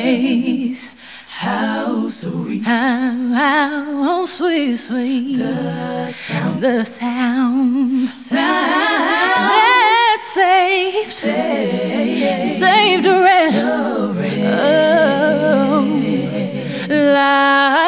grace. How sweet, how sweet, sweet the sound that saved a wretch. Oh, like